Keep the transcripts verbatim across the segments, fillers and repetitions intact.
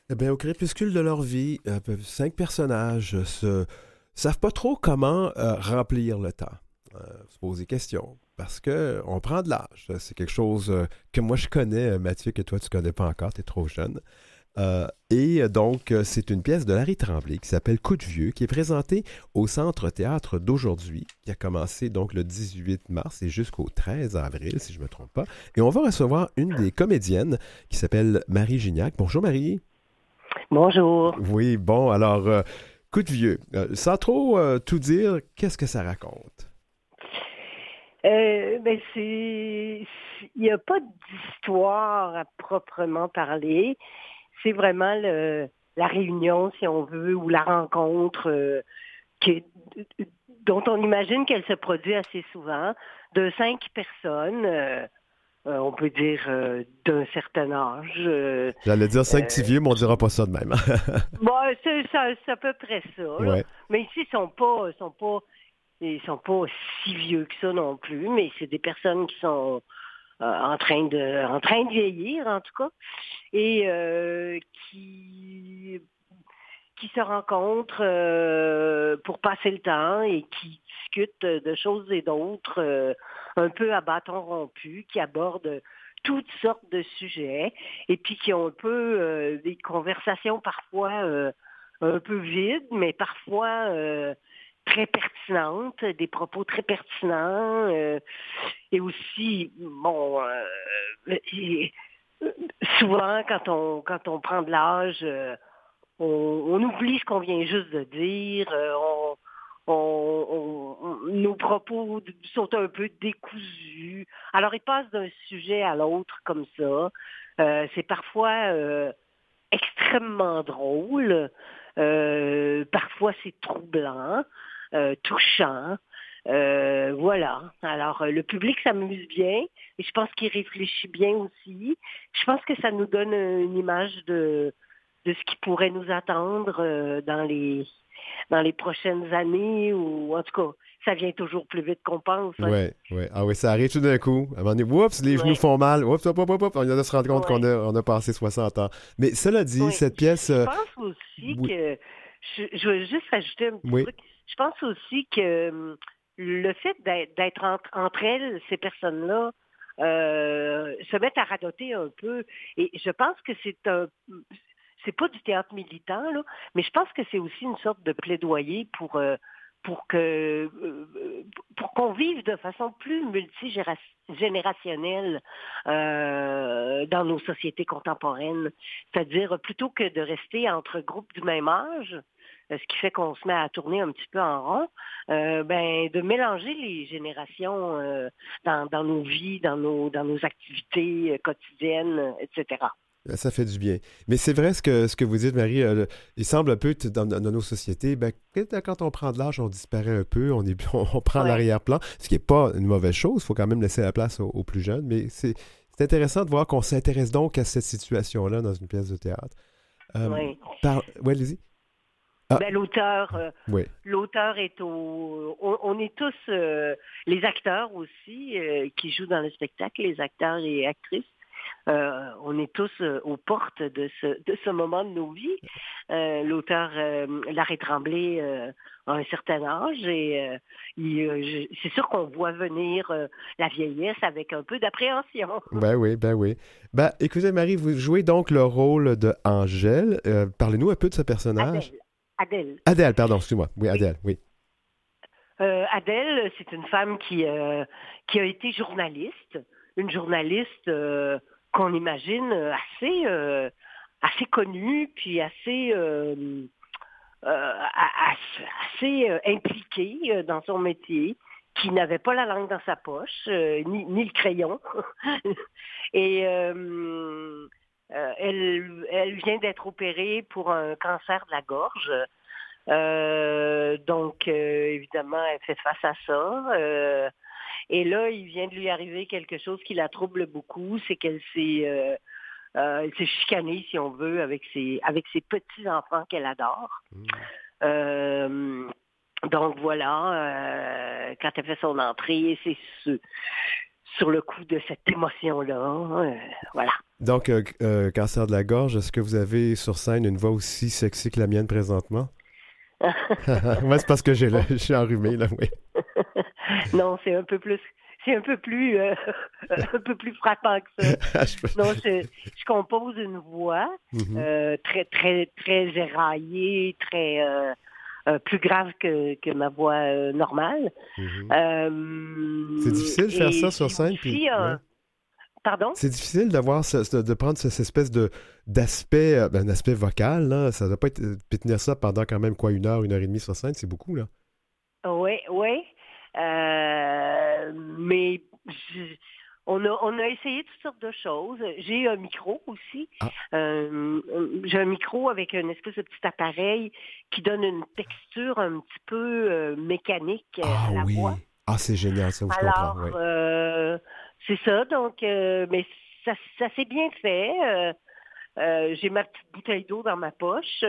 Eh bien, au crépuscule de leur vie, euh, peu- cinq personnages se savent pas trop comment euh, remplir le temps, euh, se poser des questions, parce que on prend de l'âge. C'est quelque chose euh, que moi je connais, euh, Mathieu, que toi tu connais pas encore, tu es trop jeune. Euh, et euh, donc, euh, c'est une pièce de Larry Tremblay qui s'appelle Coup de vieux, qui est présentée au Centre Théâtre d'aujourd'hui, qui a commencé donc le dix-huit mars et jusqu'au treize avril, si je ne me trompe pas. Et on va recevoir une des comédiennes qui s'appelle Marie Gignac. Bonjour Marie. Bonjour. Oui, bon, alors, euh, coup de vieux. Euh, sans trop euh, tout dire, qu'est-ce que ça raconte? Euh, ben c'est, il n'y a pas d'histoire à proprement parler. C'est vraiment le, la réunion, si on veut, ou la rencontre euh, qui- dont on imagine qu'elle se produit assez souvent, de cinq personnes, euh, euh, on peut dire euh, d'un certain âge. euh, J'allais dire cinq petits euh, vieux, mais on dira qui, pas ça de même. bon, c'est, ça- c'est à peu près ça, là. Ouais, Mais ici, ils sont pas, ils sont pas Ils sont pas si vieux que ça non plus, mais c'est des personnes qui sont euh, en train de en train de vieillir en tout cas et euh, qui qui se rencontrent euh, pour passer le temps et qui discutent de choses et d'autres euh, un peu à bâton rompu, qui abordent toutes sortes de sujets et puis qui ont un peu euh, des conversations parfois euh, un peu vides, mais parfois euh, très pertinentes, des propos très pertinents euh, et aussi, bon, euh, et- souvent quand on quand on prend de l'âge, euh, on, on oublie ce qu'on vient juste de dire. euh, on, on- on- on- nos propos sont un peu décousus. Alors, ils passent d'un sujet à l'autre comme ça. Euh, c'est parfois euh, extrêmement drôle. Euh, parfois, c'est troublant, euh, touchant. Euh, voilà. Alors, euh, le public s'amuse bien et je pense qu'il réfléchit bien aussi. Je pense que ça nous donne une image de, de ce qui pourrait nous attendre euh, dans les dans les prochaines années ou en tout cas, ça vient toujours plus vite qu'on pense. Hein. ouais, ouais. Ah oui, ça arrive tout d'un coup. À un moment donné, oups, les genoux Ouais, font mal. Oups, hop, hop, hop, hop. On vient de se rendre compte qu'on ouais, a, on a passé soixante ans. Mais cela dit, oui. cette pièce, Je euh, pense aussi oui, que je, je veux juste ajouter un petit oui, truc. Je pense aussi que hum, le fait d'être d'être entre, entre elles, ces personnes-là, euh, se mettent à radoter un peu. Et je pense que c'est un c'est pas du théâtre militant, là, mais je pense que c'est aussi une sorte de plaidoyer pour, euh, pour que euh, pour qu'on vive de façon plus multigénérationnelle euh, dans nos sociétés contemporaines. C'est-à-dire, plutôt que de rester entre groupes du même âge, euh, ce qui fait qu'on se met à tourner un petit peu en rond, euh, ben, de mélanger les générations euh, dans, dans nos vies, dans nos, dans nos activités euh, quotidiennes, et cetera. ça fait du bien. Mais c'est vrai ce que, ce que vous dites, Marie. Euh, le- il semble un peu t- dans, dans nos sociétés, ben, quand quand on prend de l'âge, on disparaît un peu, on, est, on, on prend Ouais. l'arrière-plan, ce qui n'est pas une mauvaise chose. Il faut quand même laisser la place aux, aux plus jeunes. Mais c'est c'est intéressant de voir qu'on s'intéresse donc à cette situation-là dans une pièce de théâtre. Euh, Ouais. par... Ouais, allez-y. Ah, Ben, l'auteur, euh, oui. l'auteur est au, on, on est tous euh, les acteurs aussi euh, qui jouent dans le spectacle, les acteurs et actrices. Euh, on est tous euh, aux portes de ce, de ce moment de nos vies. Euh, l'auteur euh, Larry Tremblay euh, a un certain âge et euh, il, euh, je- c'est sûr qu'on voit venir euh, la vieillesse avec un peu d'appréhension. Ben oui, ben oui. Ben, écoutez, Marie, vous jouez donc le rôle de Angèle. Euh, parlez-nous un peu de ce personnage. Adèle, Adèle. Adèle, pardon, excuse-moi. Oui, Oui. Adèle, oui. Euh, Adèle, c'est une femme qui, euh, qui a été journaliste, une journaliste euh, qu'on imagine assez, euh, assez connue, puis assez, euh, euh, a- assez euh, impliquée euh, dans son métier, qui n'avait pas la langue dans sa poche, euh, ni, ni le crayon. Et euh, euh, elle, elle vient d'être opérée pour un cancer de la gorge. Euh, donc, euh, évidemment, elle fait face à ça. Euh, et là, il vient de lui arriver quelque chose qui la trouble beaucoup, c'est qu'elle s'est, euh, euh, elle s'est chicanée, si on veut, avec ses, avec ses petits-enfants qu'elle adore. Hmm. Euh, donc voilà, euh, quand elle fait son entrée, c'est ce, sur le coup de cette émotion-là. Euh, voilà. Donc, euh, euh, cancer de la gorge, est-ce que vous avez sur scène une voix aussi sexy que la mienne présentement? Ouais, c'est parce que j'ai le, je suis enrhumé, là, oui. Non, c'est un peu plus, c'est un peu plus, euh, un peu plus frappant que ça. Non, je, je compose une voix Mhm. euh, très, très, très éraillée, très euh, euh, plus grave que, que ma voix euh, normale. Mhm. C'est Euh, difficile de faire et ça sur j'ai scène, puis aussi ouais. un, pardon? C'est difficile d'avoir ce- ce- de prendre ce- cette espèce de d'aspect, euh, ben, d'aspect vocal, là. Ça doit pas être. Puis tenir ça pendant quand même quoi, une heure, une heure et demie sur scène, c'est beaucoup, là. Oui, oui. Euh, mais je- on a, on a essayé toutes sortes de choses. J'ai un micro aussi. Ah, Euh, j'ai un micro avec une espèce de petit appareil qui donne une texture un petit peu euh, mécanique euh, ah à la voix. oui. Ah, c'est génial, ça, je comprends, Alors, oui. euh, c'est ça. Donc, euh, mais ça, ça s'est bien fait. Euh, euh, j'ai ma petite bouteille d'eau dans ma poche.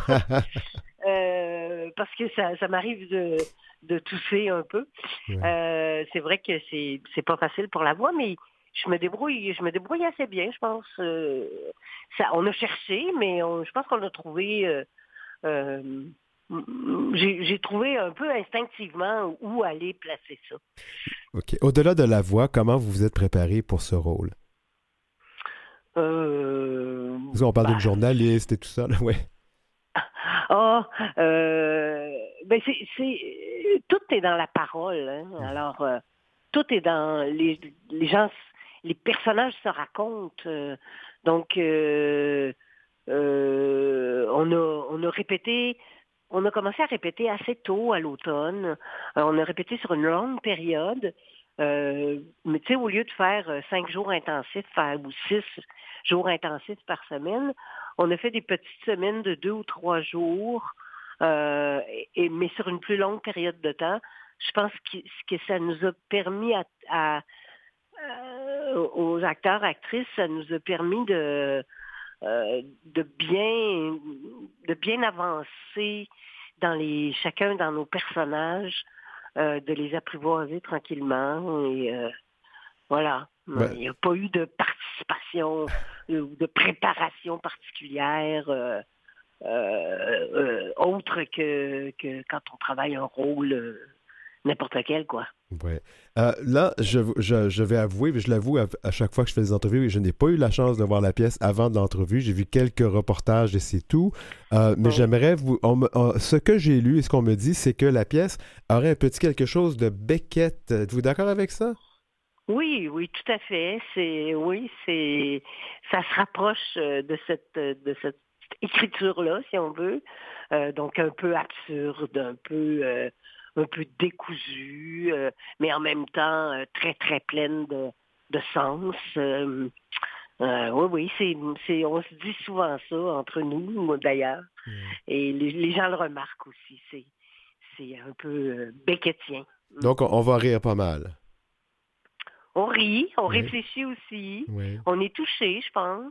Euh, parce que ça, ça m'arrive de, de tousser un peu. Ouais. Euh, c'est vrai que c'est c'est pas facile pour la voix, mais je me débrouille, je me débrouille assez bien, je pense. Euh, ça, on a cherché, mais on- je pense qu'on a trouvé. Euh, euh, j'ai j'ai trouvé un peu instinctivement où aller placer ça. OK. Au-delà de la voix, comment vous vous êtes préparé pour ce rôle? Euh, Parce qu'on parle d'une bah, journaliste et tout ça, là, ouais. Ah, euh, ben c'est, c'est, tout est dans la parole. Hein. Alors, euh, tout est dans les, les gens, les personnages se racontent. euh, donc, euh, euh, on a, on a répété, on a commencé à répéter assez tôt à l'automne. Euh, on a répété sur une longue période. Euh, mais tu sais, au lieu de faire euh, cinq jours intensifs faire- ou six jours intensifs par semaine, on a fait des petites semaines de deux ou trois jours, euh, et, mais sur une plus longue période de temps. Je pense que, que ça nous a permis à, à- euh, aux acteurs, actrices, ça nous a permis de, euh, de bien de bien avancer dans les chacun dans nos personnages, euh, de les apprivoiser tranquillement et euh, voilà. Il Ben, n'y a pas eu de participation euh, ou de préparation particulière euh, euh, euh, autre que, que quand on travaille un rôle euh, n'importe quel, quoi. ouais. Euh, là, je, je, je vais avouer, je l'avoue à, à chaque fois que je fais des entrevues, je n'ai pas eu la chance de voir la pièce avant de l'entrevue. J'ai vu quelques reportages et c'est tout. Euh, mais Hum. j'aimerais vous. On me- on- ce que j'ai lu et ce qu'on me dit, c'est que la pièce aurait un petit quelque chose de Beckett. Êtes-vous d'accord avec ça? Oui, oui, tout à fait. C'est oui, c'est ça se rapproche euh, de cette euh, de cette écriture-là, si on veut. Euh, donc un peu absurde, un peu euh, un peu décousue, euh, mais en même temps euh, très très pleine de, de sens. Euh, euh, oui, oui, c'est c'est on se dit souvent ça entre nous, moi, d'ailleurs, Ouais. et les, les gens le remarquent aussi. C'est c'est un peu euh, beckettien. Mm. Donc, on, on va rire pas mal. On rit, on Oui, réfléchit aussi, oui, on est touché, je pense.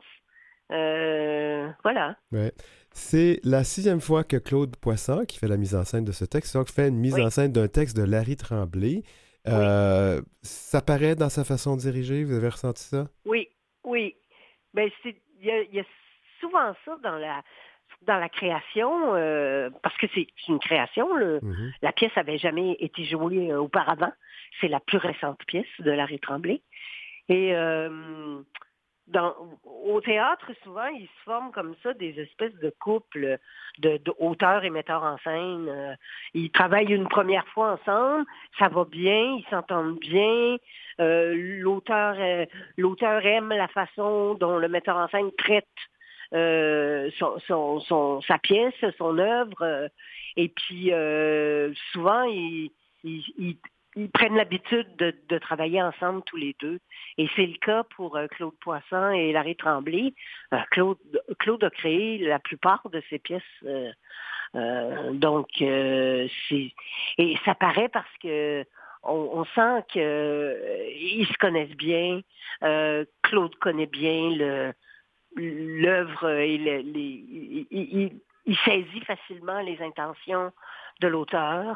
Euh, voilà. oui. C'est la sixième fois que Claude Poisson, qui fait la mise en scène de ce texte, donc fait une mise Oui, en scène d'un texte de Larry Tremblay. oui, Euh, ça paraît dans sa façon de diriger, vous avez ressenti ça? oui, oui. Ben c'est, il y a, il y a souvent ça dans la dans la création, euh, parce que c'est une création. Le, Mhm. la pièce avait jamais été jouée euh, auparavant. C'est la plus récente pièce de Larry Tremblay. Et euh, dans, au théâtre, souvent, il se forme comme ça des espèces de couples de, de auteurs et metteurs en scène. Euh, ils travaillent une première fois ensemble, ça va bien, ils s'entendent bien. Euh, l'auteur, euh, l'auteur aime la façon dont le metteur en scène traite euh, son, son, son- sa pièce, son œuvre. euh, et puis, euh, souvent, ils, ils, ils- ils prennent l'habitude de, de travailler ensemble tous les deux. Et c'est le cas pour euh, Claude Poisson et Larry Tremblay. Euh, Claude, Claude a créé la plupart de ses pièces. euh, euh, donc, euh, c'est et ça paraît parce que on, on sent qu'ils se connaissent bien. Euh, Claude connaît bien le l'œuvre et le- les, il, il- il saisit facilement les intentions de l'auteur.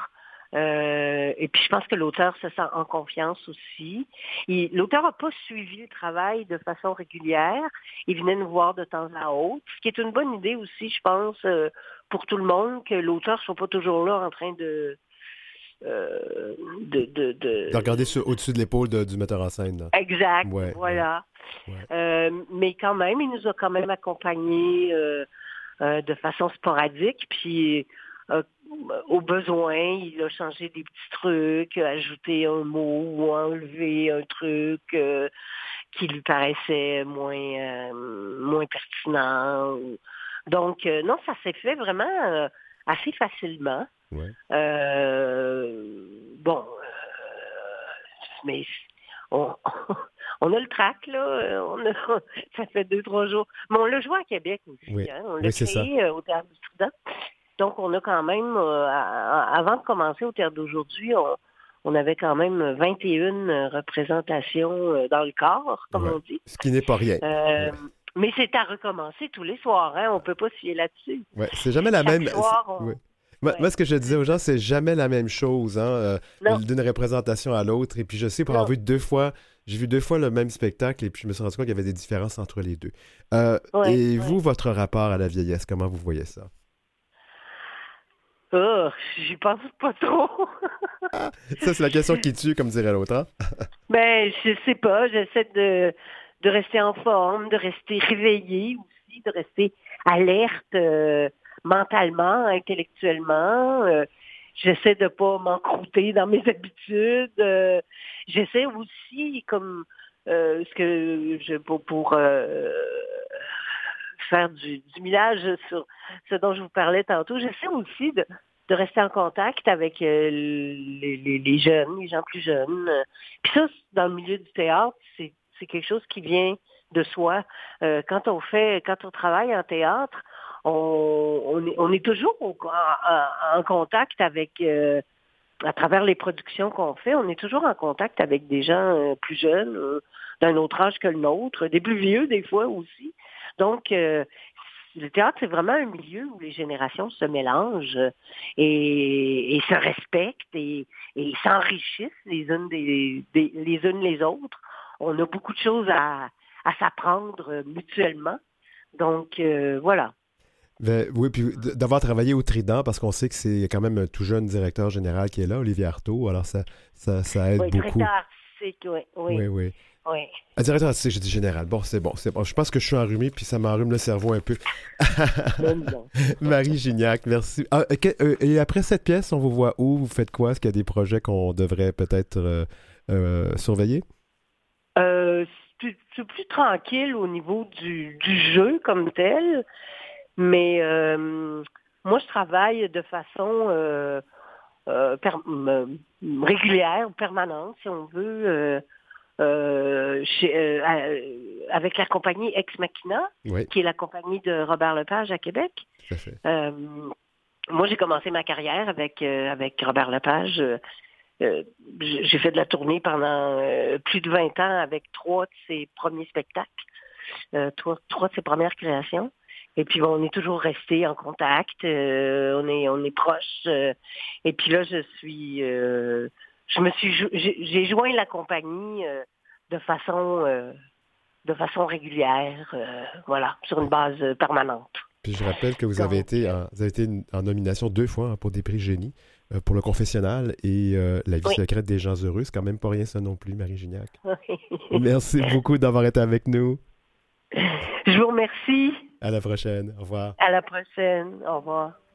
Euh, et puis je pense que l'auteur se sent en confiance aussi. Il- L'auteur n'a pas suivi le travail de façon régulière. Il venait nous voir de temps à autre, ce qui est une bonne idée aussi, je pense, euh, pour tout le monde, que l'auteur ne soit pas toujours là en train de... euh, de, de, De de... regarder sur, au-dessus de l'épaule de- du metteur en scène. Là. Exact, Ouais, voilà. ouais, ouais. Euh, mais quand même, il nous a quand même accompagnés euh, euh, de façon sporadique, puis euh, au besoin, il a changé des petits trucs, ajouté un mot ou enlevé un truc euh, qui lui paraissait moins euh, moins pertinent. Donc, euh, non, ça s'est fait vraiment euh, assez facilement. Ouais. Euh, bon, euh, mais on, on a le track, là. On a, ça fait deux, trois jours. Mais on l'a joué à Québec aussi. Oui, Hein? On l'a oui c'est ça. créé euh, au Théâtre du Trident. Donc, on a quand même, euh, à- avant de commencer au Théâtre d'aujourd'hui, on, on avait quand même vingt et une représentations euh, dans le corps, comme Ouais. on dit. Ce qui n'est pas rien. Euh, Ouais. mais c'est à recommencer tous les soirs. Hein? On ne peut pas se fier là-dessus. Ouais. C'est jamais la Chaque même. soir, on... Ouais. Moi, Ouais. moi, ce que je disais aux gens, c'est jamais la même chose, hein, euh, Non, d'une représentation à l'autre. Et puis, je sais, pour avoir non. vu deux fois, j'ai vu deux fois le même spectacle et puis je me suis rendu compte qu'il y avait des différences entre les deux. Euh, Ouais, et vous, ouais. votre rapport à la vieillesse, comment vous voyez ça? Oh, j'y pense pas trop. Ça, c'est la question qui tue, comme dirait l'autre. Hein? Ben, je sais pas. J'essaie de, de rester en forme, de rester réveillée aussi, de rester alerte euh, mentalement, intellectuellement. Euh, j'essaie de pas m'encrouter dans mes habitudes. Euh, j'essaie aussi, comme euh, ce que je pour, pour euh, faire du, du millage sur ce dont je vous parlais tantôt, j'essaie aussi de, de rester en contact avec euh, les, les, les jeunes, les gens plus jeunes. Euh, Puis ça, dans le milieu du théâtre, c'est, c'est quelque chose qui vient de soi. Euh, quand on fait, quand on travaille en théâtre, on, on, est, on est toujours au- en, en- en contact avec, euh, à travers les productions qu'on fait, on est toujours en contact avec des gens euh, plus jeunes, euh, d'un autre âge que le nôtre, des plus vieux des fois aussi. Donc, euh, le théâtre, c'est vraiment un milieu où les générations se mélangent euh, et, et se respectent et, et s'enrichissent les unes des, des- les unes les autres. On a beaucoup de choses à, à s'apprendre euh, mutuellement. Donc, euh, voilà. Ben, oui, puis d- d'avoir travaillé au Trident, parce qu'on sait que c'est quand même un tout jeune directeur général qui est là, Olivier Artaud, alors ça, ça, ça aide Oui, beaucoup. directeur artistique, oui, Oui, oui, oui. oui. Ah, directeur artistique, j'ai dit général. Bon, c'est bon, c'est bon. Je pense que je suis enrhumé, puis ça m'enrhume le cerveau un peu. Même non. Marie Gignac, merci. Ah, euh, que- euh, et après cette pièce, on vous voit où? Vous faites quoi? Est-ce qu'il y a des projets qu'on devrait peut-être euh, euh, surveiller? Euh, c'est plus, c'est plus tranquille au niveau du, du jeu comme tel, mais euh, moi je travaille de façon euh, euh, per- m- régulière, permanente, si on veut, euh, euh, chez- euh, à- avec la compagnie Ex Machina, Oui, qui est la compagnie de Robert Lepage à Québec. tout à fait. Euh, moi, j'ai commencé ma carrière avec euh, avec Robert Lepage. Euh, euh, j- j'ai fait de la tournée pendant euh, plus de vingt ans avec trois de ses premiers spectacles, euh, trois, trois de ses premières créations. Et puis bon, on est toujours resté en contact, euh, on est on est proches. euh, et puis là, je suis, euh, je me suis, jo- j'ai j'ai joint la compagnie euh, de façon euh, de façon régulière, euh, voilà, sur une base euh, permanente. Puis je rappelle que vous avez Donc, été euh, en, vous avez été une- en nomination deux fois hein, pour des prix Génie, euh, pour Le Confessionnal et euh, La vie oui. secrète des gens heureux. C'est quand même pas rien ça non plus, Marie Gignac. Merci beaucoup d'avoir été avec nous. Je vous remercie. À la prochaine. Au revoir. À la prochaine. Au revoir.